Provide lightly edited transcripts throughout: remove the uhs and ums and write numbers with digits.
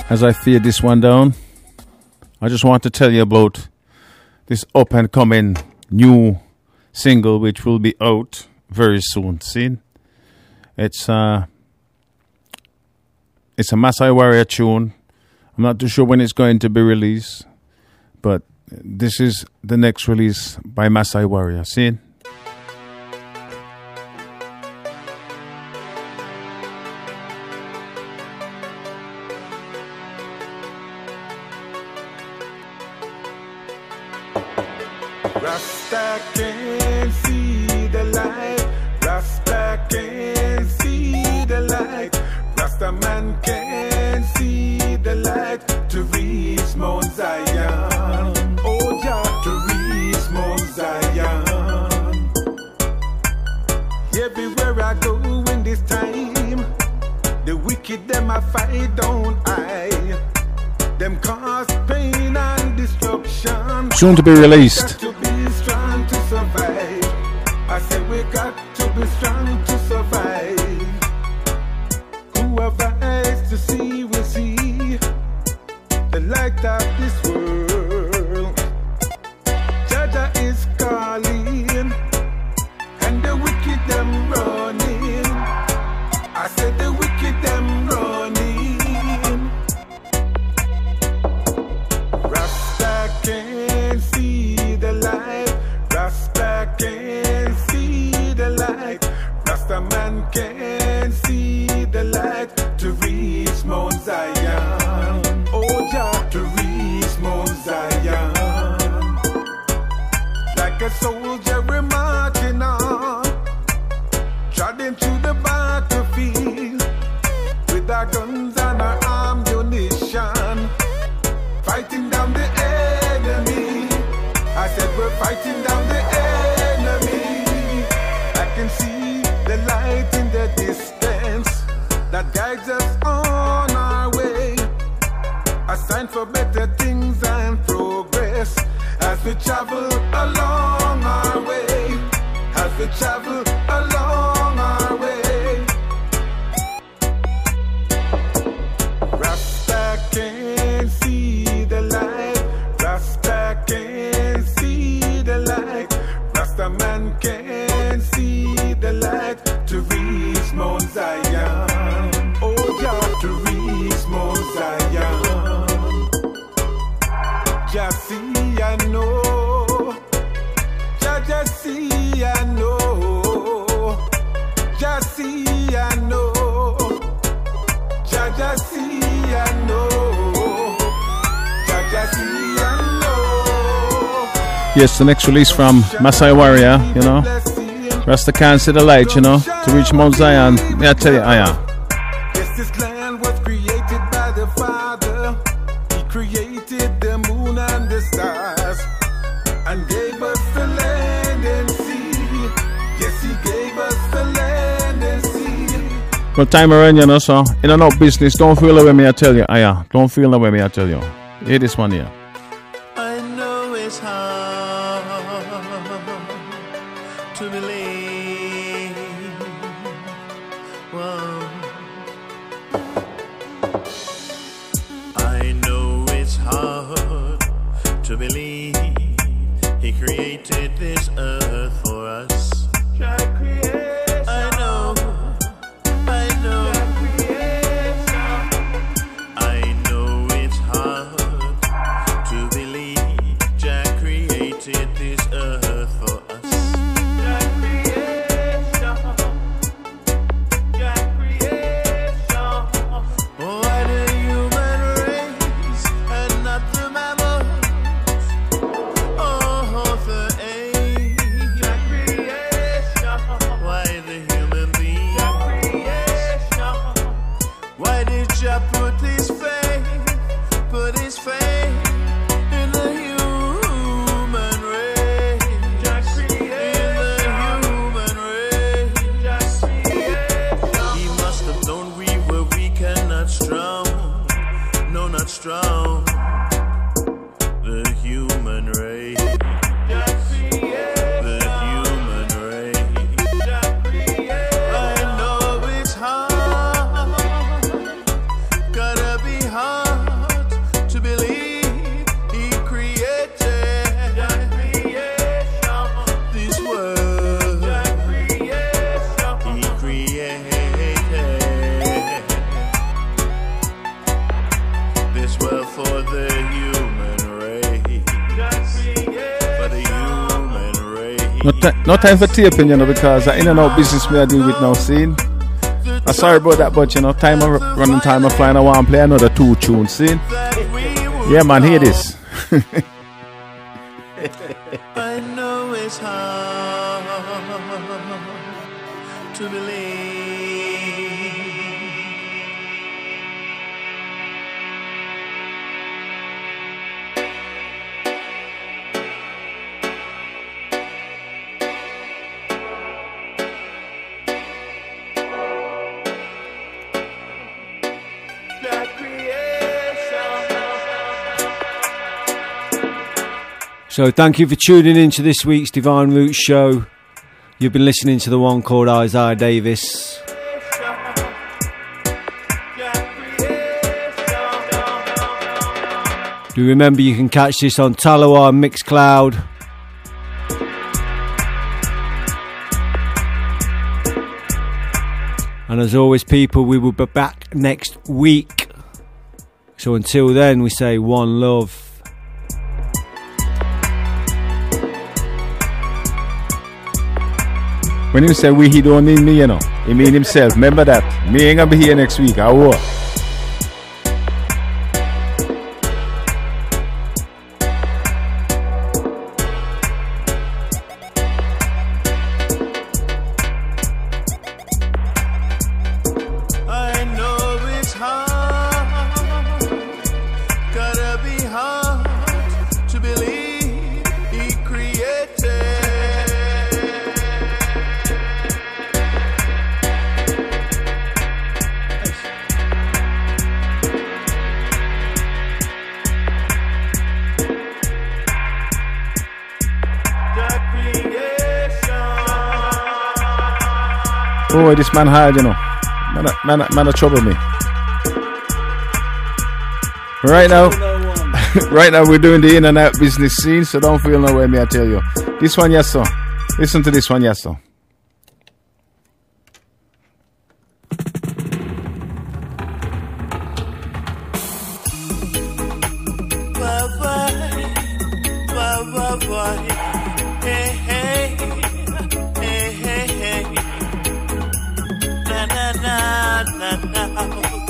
As I fade this one down, I just want to tell you about this up and coming new single which will be out very soon. See? It's a Masai Warrior tune. I'm not too sure when it's going to be released, but this is the next release by Masai Warrior. See? Rasta can't see the light. Rasta can't see the light. Rasta man can't see the light to reach Mount Zion. Oh, Jah, to reach Mount Zion. Everywhere I go in this time, the wicked them I fight, don't I? Them cause pain and destruction. Soon to be released. To be strong to survive. I said we got to be strong to survive. Who have eyes to see will see the light of this world. Jaja is calling and the wicked them running. I said the wicked them running. Rasta can't see the light. Rasta can't see the light. Rasta man can't see the light to reach Mount Zion. Oh, Jah, to reach Mount Zion. Like a soldier we're marching on, trotting to the battlefield with our guns and our ammunition, fighting down the enemy. I said we're fighting down the enemy. I can see the light in the distance that guides us on our way. A sign for better things and progress as we travel along our way. As we travel along our way. Rasta can't see the light. Rasta can't see the light. Rasta man can't see the light to reach Mount Zion. Oh, Jah, to reach Mount Zion. Just see I know. Just see I know. Just see I know. Just see I know. Just see I know. Yes, the next release from Masai Warrior, you know. Rasta can't see the light, you know, to reach Mount Zion. May I tell you, Yes, this land was created by the Father. He created the moon and the stars and gave us the land and sea. Yes, he gave us the land and sea. But time around, you know, so in and out business, don't feel the way me I tell you, don't feel the way me I tell you. Hear this one here. I know it's hard to believe. Whoa. I know it's hard to believe He created this earth for us. I know. I know it's hard to believe Jah created this earth for us. Why the human race and not the mammals? Oh, the age. No time for taping, you know, because I in and out business me I deal with now, scene. I'm sorry about that, but you know, time of running time of flying, I want to play another 2 tunes, scene. Yeah, man, hear this. I know it's hard to believe. So thank you for tuning in to this week's Divine Roots show. You've been listening to the one called Isaiah Davis. Do remember you can catch this on Talawa and Mixcloud. And as always, people, we will be back next week. So until then, we say one love. When he say we, he don't mean me, you know. He mean himself. Remember that. Me ain't gonna be here next week. I will. I know it's hard, gotta be hard to believe he created. Oh, this man hard, you know. Man, trouble me. Right now, right now we're doing the in and out business scene, so don't feel no way, me I tell you. This one, yes sir. Listen to this one, yes sir. Hey, hey, hey, hey, hey. Na na na na na.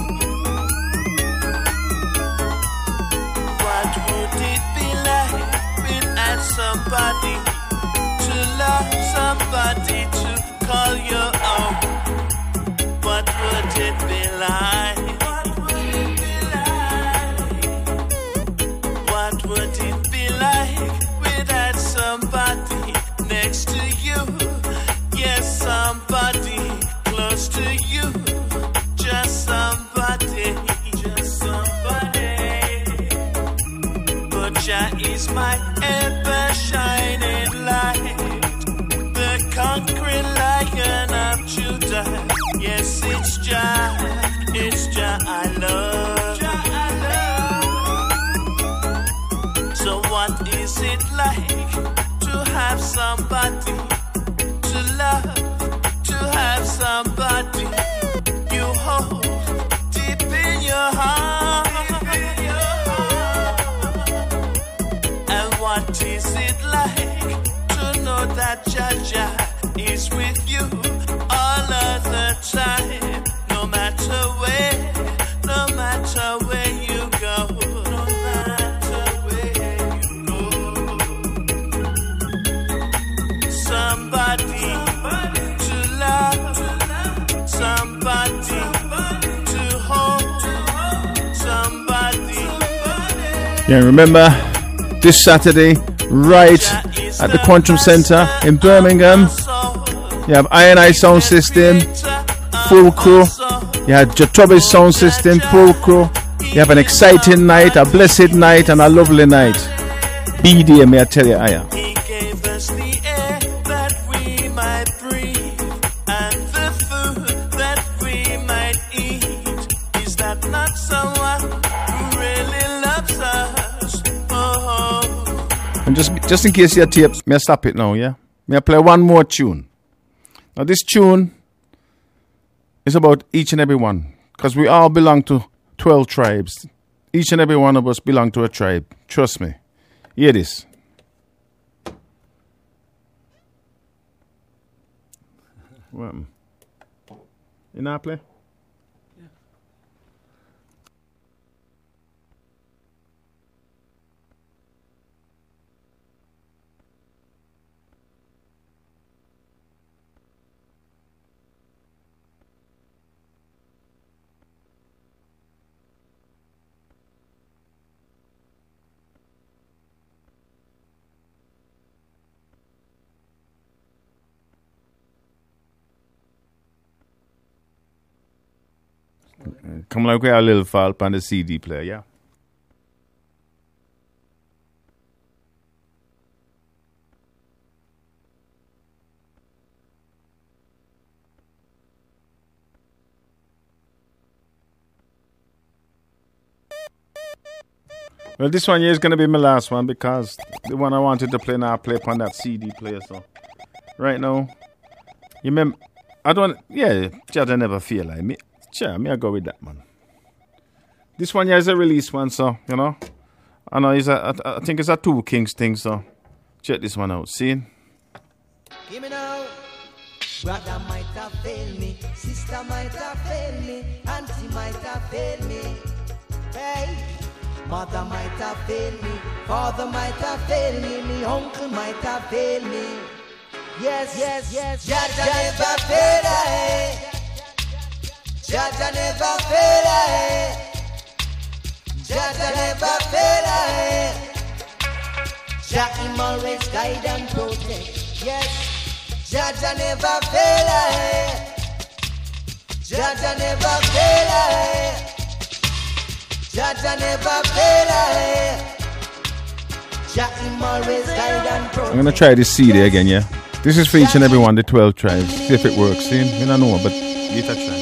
What would it be like without somebody to love, somebody to call your own? What would it be like? What would it be like without somebody next to you? Yes, somebody close to you. Just somebody, just somebody. But Jah is my ever shining light, the conquering Lion of Judah. Yes, it's Jah I love. Jah I love. So what is it like to have somebody to love, to have somebody you hold deep in your heart? And what is it like to know that Jah is with you all of the time, no matter where you go, no matter where you go. Somebody to love, somebody to hold, somebody. Yeah, remember this Saturday, right at the Quantum Center in Birmingham, you have I&I Sound System, full crew. You have Jatobi's Sound System, full crew. You have an exciting night, a blessed night, and a lovely night. Be there, may I tell you, Aya. He gave us the air that we might breathe and the food that we might eat. Is that not someone who really loves us? Oh. And just in case your tape, may I stop it now, yeah? May I play one more tune? Now this tune is about each and every one, because we all belong to 12 tribes. Each and every one of us belong to a tribe. Trust me. Hear this. What happened? You not play? Come like we have a little fault on the CD player, yeah. Well, this one here is going to be my last one because the one I wanted to play now, I play upon that CD player. So, right now, you remember, I don't, yeah, Judge, I never feel like me. Sure, me I go with that, man. This one here is a release one, so, you know. I know I think it's a Two Kings thing, so check this one out. See? Give me now. Brother might have failed me, sister might have failed me, auntie might have failed me. Hey, mother might have failed me, father might have failed me, me uncle might have failed me. Yes, yes, yes. Jaja never failed I. Jaja never failed I. Jaja never failed I. Jah him always guide and protect. Yes. Jaja never fail I. Jaja never fail I. Jaja never fail I. Jah him always guide and protect. I'm going to try this CD again, yeah? This is for each and every one, the 12 tribes. See if it works, see? I don't know, but give it a try.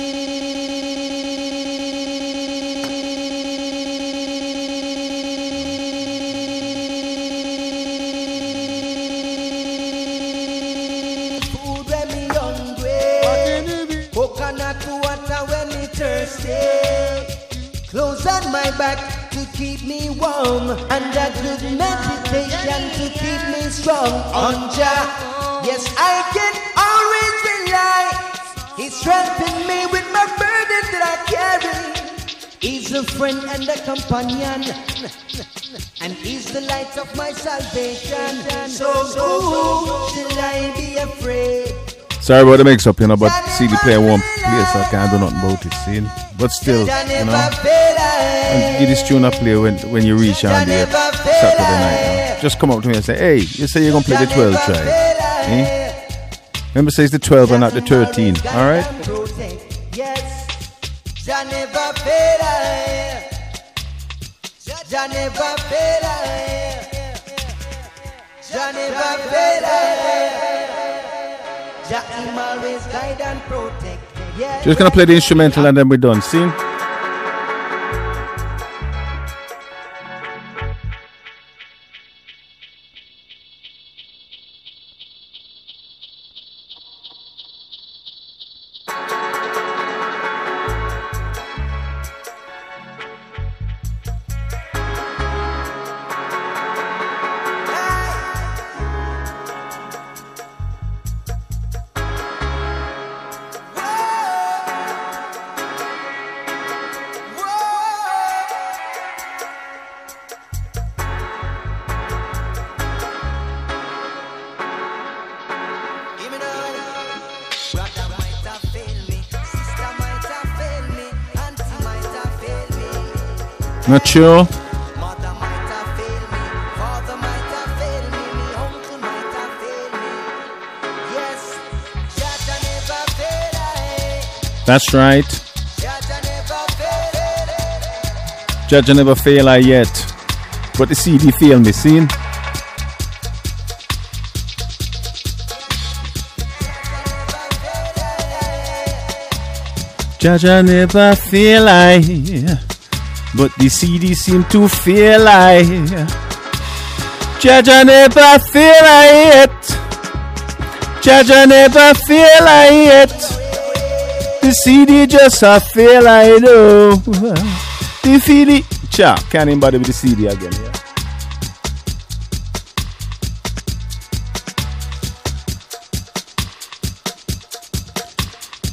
Clothes on my back to keep me warm, and a good meditation to keep me strong. On Jah, yes, I can always rely. He's strengthening me with my burden that I carry. He's a friend and a companion, and he's the light of my salvation. So who shall I be afraid? Sorry about the mix-up, you know, but CD player won't play, so I can't do nothing about it, see? But still, you know, and give this tune a play when you reach on the Saturday night. You know. Just come up to me and say, hey, you say you're going to play the 12 tribe. Eh? Remember, say it's the 12 and not the 13, all right? Yes, Jah never fail I. Jah never fail I. Jah never fail I. Jah him always guide and protect. Yes. Just gonna play the instrumental and then we're done. See? Not sure. Mother might have failed me, father might have failed me, me uncle might have failed me. Yes, Jaja never failed I. That's right. Jaja never failed I. Jaja never fail I yet. But the CD failed me, see? Jaja never fail I. But the CD seem to fail I. Jaja never fail I yet. Jaja never fail I yet. The CD just a fail I know. The CD. Cha, can't anybody with the CD again, yeah?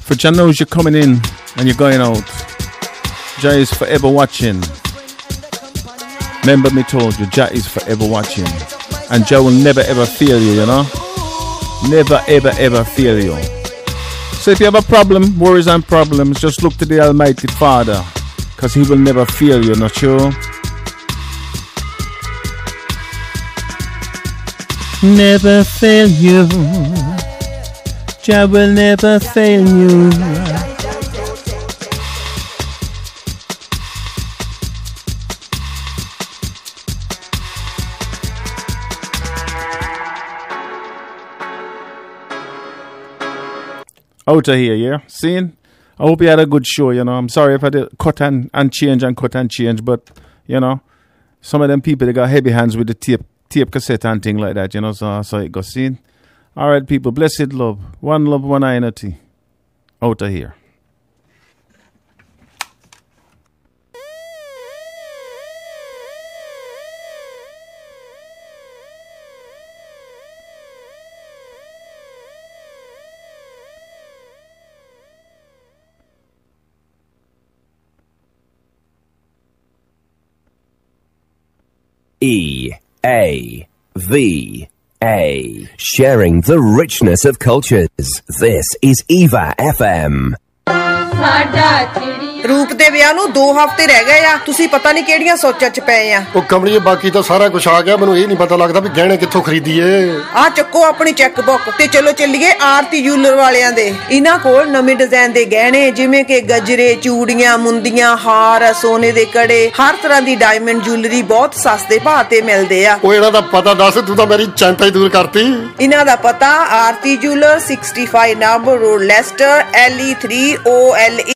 For Jah knows you're coming in and you're going out. Jah is forever watching. Remember me told you, Jah is forever watching. And Jah will never ever fail you, you know? Never ever ever fail you. So if you have a problem, worries and problems, just look to the Almighty Father. Because He will never fail you, not sure? Never fail you. Jah will never fail you. Out of here, yeah? Seeing? I hope you had a good show, you know. I'm sorry if I did cut and change, but, you know, some of them people, they got heavy hands with the tape cassette and thing like that, you know, so it goes. Seeing? All right, people, blessed love. One love, one unity. Out of here. EAVA. Sharing the richness of cultures. This is Eva FM. ਰੂਪ ਦੇ ਵਿਆਹ ਨੂੰ 2 ਹਫ਼ਤੇ ਰਹਿ ਗਏ ਆ ਤੁਸੀਂ ਪਤਾ ਨਹੀਂ ਕਿਹੜੀਆਂ ਸੋਚਾਂ 'ਚ ਪਏ ਆ ਉਹ ਕਮਲੀਏ ਬਾਕੀ ਤਾਂ ਸਾਰਾ ਕੁਝ ਆ ਗਿਆ ਮੈਨੂੰ ਇਹ ਨਹੀਂ ਪਤਾ ਲੱਗਦਾ ਵੀ ਗਹਿਣੇ ਕਿੱਥੋਂ ਖਰੀਦੀਏ ਆ ਚੱਕੋ ਆਪਣੀ ਚੈੱਕ ਬੁੱਕ ਤੇ ਚਲੋ ਚੱਲੀਏ ਆਰਤੀ ਜੂਲਰ ਵਾਲਿਆਂ ਦੇ ਇਹਨਾਂ ਕੋਲ ਨਵੇਂ ਡਿਜ਼ਾਈਨ ਦੇ ਗਹਿਣੇ ਜਿਵੇਂ ਕਿ ਗਜਰੇ ਚੂੜੀਆਂ ਮੁੰਦੀਆਂ ਹਾਰ ਸੋਨੇ ਦੇ ਕੜੇ ਹਰ ਤਰ੍ਹਾਂ ਦੀ ਡਾਇਮੰਡ ਜੁਐਲਰੀ ਬਹੁਤ ਸਸਤੇ ਭਾਅ ਤੇ ਮਿਲਦੇ ਆ ਉਹ ਇਹਨਾਂ ਦਾ ਪਤਾ ਦੱਸ ਤੂੰ ਤਾਂ ਮੇਰੀ ਚਿੰਤਾ ਹੀ ਦੂਰ ਕਰਤੀ ਇਹਨਾਂ ਦਾ ਪਤਾ Aarti jeweller 65 Narborough road Leicester LE3OLE